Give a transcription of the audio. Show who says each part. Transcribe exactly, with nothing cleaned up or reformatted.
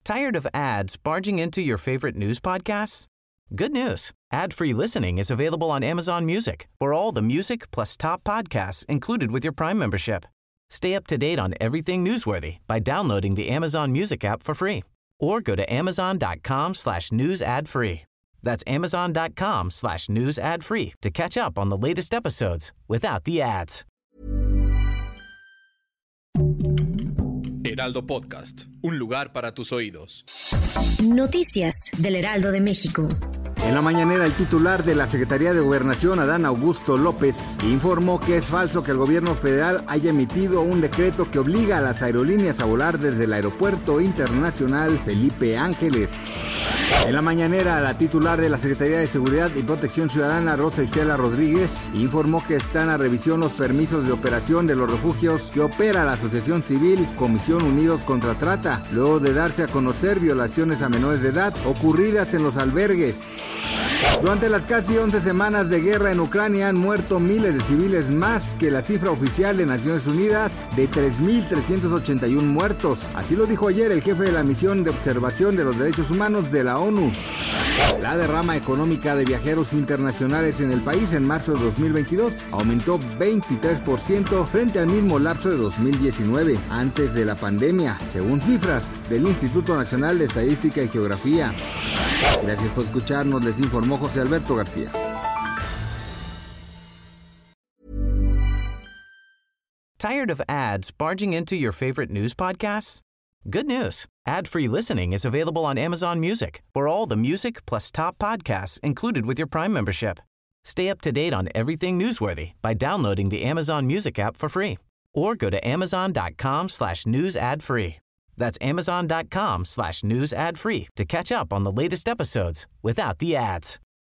Speaker 1: Tired of ads barging into your favorite news podcasts? Good news. Ad-free listening is available on Amazon Music for all the music plus top podcasts included with your Prime membership. Stay up to date on everything newsworthy by downloading the Amazon Music app for free or go to amazon.com slash news ad free. That's amazon.com slash news ad free to catch up on the latest episodes without the ads.
Speaker 2: Heraldo Podcast, un lugar para tus oídos.
Speaker 3: Noticias del Heraldo de México.
Speaker 4: En la mañanera, el titular de la Secretaría de Gobernación, Adán Augusto López, informó que es falso que el gobierno federal haya emitido un decreto que obliga a las aerolíneas a volar desde el Aeropuerto Internacional Felipe Ángeles. En la mañanera, la titular de la Secretaría de Seguridad y Protección Ciudadana, Rosa Isela Rodríguez, informó que están a revisión los permisos de operación de los refugios que opera la Asociación Civil Comisión Unidos contra Trata, luego de darse a conocer violaciones a menores de edad ocurridas en los albergues. Durante las casi once semanas de guerra en Ucrania han muerto miles de civiles, más que la cifra oficial de Naciones Unidas de tres mil trescientos ochenta y uno muertos. Así lo dijo ayer el jefe de la Misión de Observación de los Derechos Humanos de la ONU. La derrama económica de viajeros internacionales en el país en marzo de dos mil veintidós aumentó veintitrés por ciento frente al mismo lapso de dos mil diecinueve, antes de la pandemia, según cifras del Instituto Nacional de Estadística y Geografía. Gracias por escucharnos, les informó José Alberto García.
Speaker 1: Tired of ads barging into your favorite news podcasts? Good news. Ad-free listening is available on Amazon Music for all the music plus top podcasts included with your Prime membership. Stay up to date on everything newsworthy by downloading the Amazon Music app for free or go to amazon.com slash news ad free. That's amazon.com slash news ad free to catch up on the latest episodes without the ads.